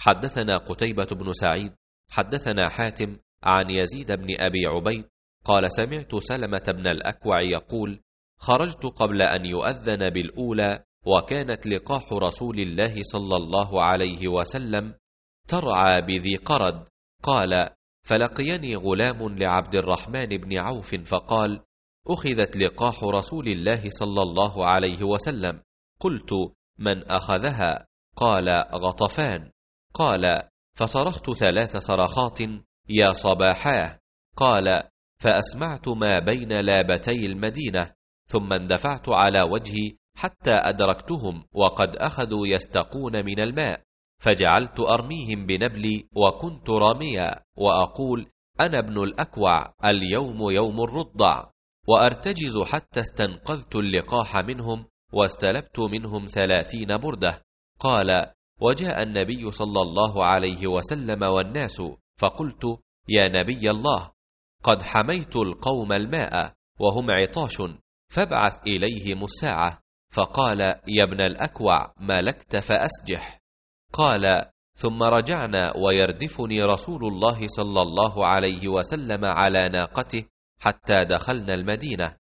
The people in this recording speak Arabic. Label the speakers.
Speaker 1: حدثنا قتيبة بن سعيد حدثنا حاتم عن يزيد بن أبي عبيد قال سمعت سلمة بن الأكوع يقول خرجت قبل أن يؤذن بالأولى وكانت لقاح رسول الله صلى الله عليه وسلم ترعى بذي قرد. قال فلقيني غلام لعبد الرحمن بن عوف فقال أخذت لقاح رسول الله صلى الله عليه وسلم. قلت من أخذها؟ قال غطفان. قال فصرخت 3 صرخات يا صباحاه. قال فأسمعت ما بين لابتي المدينة ثم اندفعت على وجهي حتى أدركتهم وقد أخذوا يستقون من الماء، فجعلت أرميهم بنبلي وكنت راميا وأقول أنا ابن الأكوع اليوم يوم الرضع، وأرتجز حتى استنقذت اللقاح منهم واستلبت منهم 30 بردة. قال وجاء النبي صلى الله عليه وسلم والناس فقلت يا نبي الله قد حميت القوم الماء وهم عطاش فابعث إليهم الساعة. فقال يا ابن الأكوع ما لكت فأسجح. قال ثم رجعنا ويردفني رسول الله صلى الله عليه وسلم على ناقته حتى دخلنا المدينة،